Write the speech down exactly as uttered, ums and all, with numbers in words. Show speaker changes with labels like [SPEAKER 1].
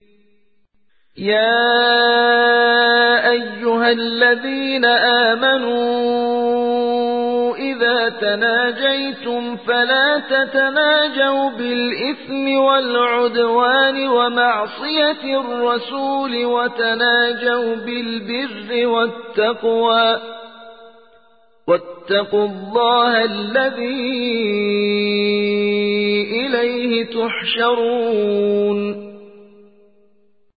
[SPEAKER 1] يا أيها الذين آمنوا إذا تناجيتم فلا تتناجوا بالإثم والعدوان ومعصية الرسول وتناجوا بالبر والتقوى واتقوا الله الذي إليه تحشرون